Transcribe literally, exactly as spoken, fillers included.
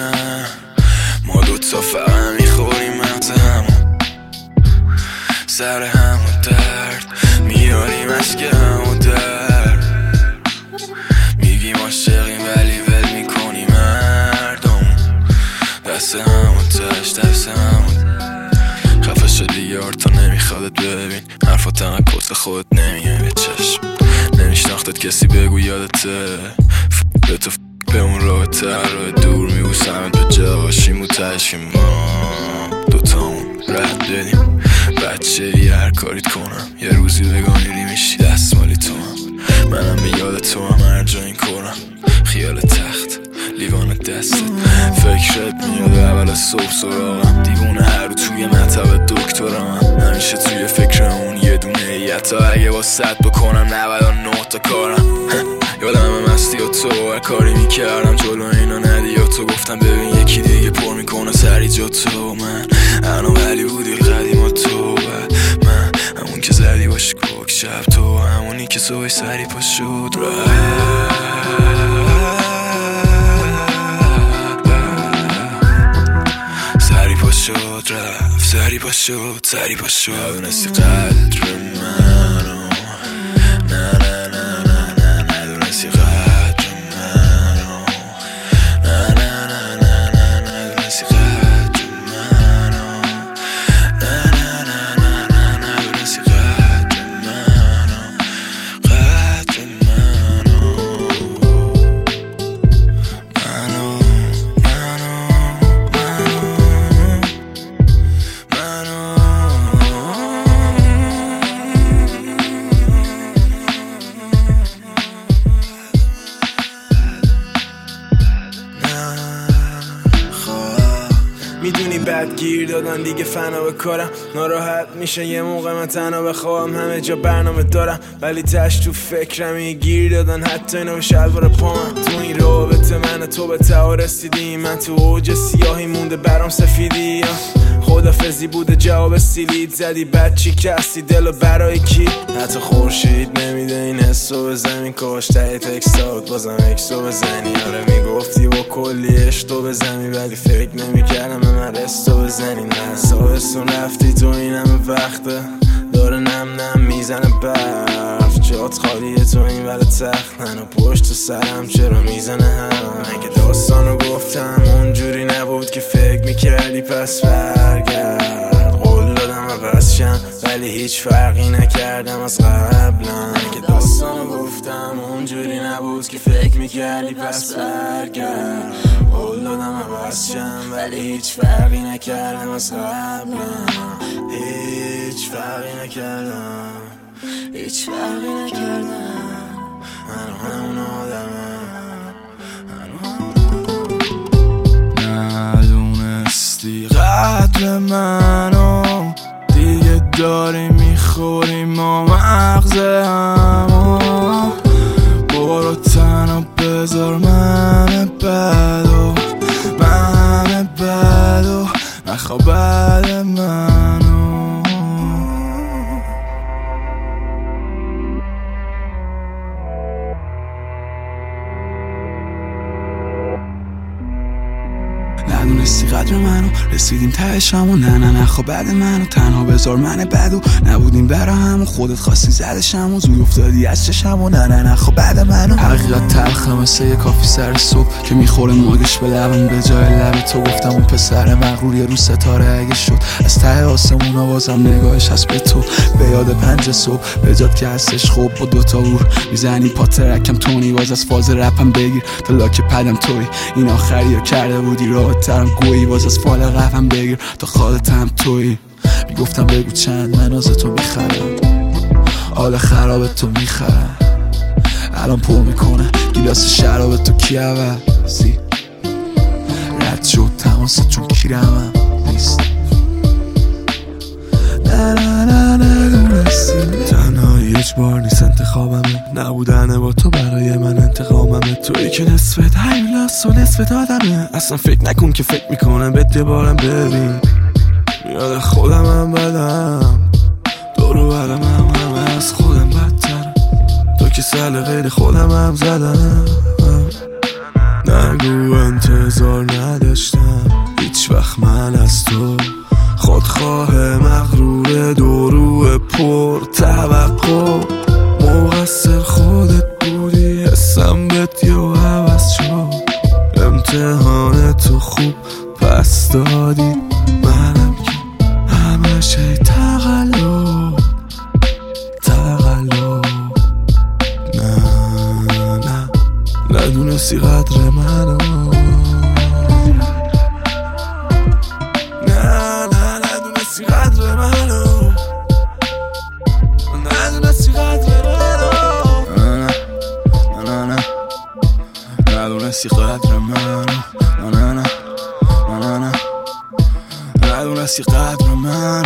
نه ما دوتا فقط میخوریم مغز همون، سر همون درد میاریم اشک همون درد، میگیم عاشقیم ولی ول میکنیم مردم، دست همون تش دست همون. خفه شدی یار تا نمیخوادت ببین حرفات انقدر کس خودت نمیه به چشم، نمیشناختت کسی بگو یادته به تو به اون رابطه راه دور میبوسمت به جاشیم و تشکیم ما دوتامون رد بدیم بچه ای هر کاریت کنم یه روزی بگم میری میشی دست مالی تو هم، منم به یاد تو هم هر جا این کنم خیال تخت لیوان دستت فکرت میاد اول از صبح سراغم، دیوونه هر رو توی مطب دکترم، همیشه توی فکر اون یه دونه ای حتی اگه با صد بکنم نود و نه تا کارم. یادم مستی و تو هر کاری میکردم جلو اینا ندی و تو گفتم ببین یکی دیگه پر میکنه سری جا تو، من انا ولی بودی قدیم و تو من همون که زدی باش کوک شب، تو همونی که صبح سری پا شد سری پا شد رفت سری پا شد سری پا شد ندونستی قدر منو نه نه نه نه نه ندونستی قدر منو نه نه نه نه نه ندونستی قدر منو نه نه نه نه نه ندونستی قدر منو قدر منو منو میدونی بد گیر دادن دیگه فنا به کارم، ناراحت میشه یه موقع من تنها بخوام همه جا برنامه دارم ولی تش تو فکرمی گیر دادن حتی اینو به شلوار پامم، تو این رابطه من تو به ته رسیدیم من تو اوج سیاهی مونده برام سفیدی، خدافزی بوده جواب سیلید زدی بد چی کسی دلو برای کی، حتی خورشید نمیده این حسو به زمین کاش ته تکستات بازم اکسو بزنی، آره میگفتی با کلی اشتو بزنی ولی فکر نمیکردم به من رستو بزنی، نه سابستون رفتی تو این همه وقته داره نم نم میزنه برف جات خالیه تو این ور تخت منو پشت سرم چرا میزنه هم، من که داستانو گفتم اونجوری نبود که فکر میکردی پس برگرد، قول دادم عوض شم ولی هیچ فرقی نکردم از قبلا، من که داستانو گفتم اونجوری نبود که فکر میکردی پس برگرد، قول دادم عوض شم ولی هیچ فرقی نکردم از قبلا، هیچ فرقی نکردم هیچ فرقی نکردم من همون آدمم ندونستی قدر منو دیگه داری میخوری ما مغز همو، برو تنها بذار من بدو من بدو نخواه بعد منو. ندونستی قدر منو رسیدیم تهشم و نه نه نخوا بعد منو تنها بذار من بدو نبودیم برا هم و خودت خواستی زدشم و زود افتادی از چشم و نه نه نخوا بعد منو. حقیقت تلخه مثل یه کافی سر صبح که میخوره موجش به لبم به جای لب تو، گفتم اون پسر مغرور یه رو ستاره اگه شد از ته آسمون آوازم نگاهش هست به تو، به یاد پنج صبح به جاد که هستش خوب با دوتا ور میزنی پا ترکم تونی باز از فاز رپم بگیر تا لاک پدم توی این آخری رو کرده بودی راه ترم گویی باز از فال قفم بگیر تا خالتم توی، میگفتم بگو چند من از تو میخرم حال خراب تو میخرم الان پر میکنه گیلاس شراب تو کی عوضی رد شد تماست چون کیرمم نیست نه نه نه نه دونستی تنهایی اجبار نیست انتخابمه نبودن با تو برای من انتقاممه، تویی که نصفت هیولاست و نصفت آدمه اصلا فکر نکن که فکر میکنم به دوبارم ببین یاد خودم هم بدم دورو برم هم همه از خودم بدتر تو که سل غیر خودم هم زدم نگو انتظار نداشت خب مقصر خودت بودی، حسم بهت یه عوض شد، امتحان تو خوب پس دادی، منم که همش ای تقلب تقلب. نه نه ندونستی قدر منو، نه نه ندونستی قدر منو، ندونستی قدر منو، نه نه نه ندونستی قدر منو، نه نه نه ندونستی قدر منو.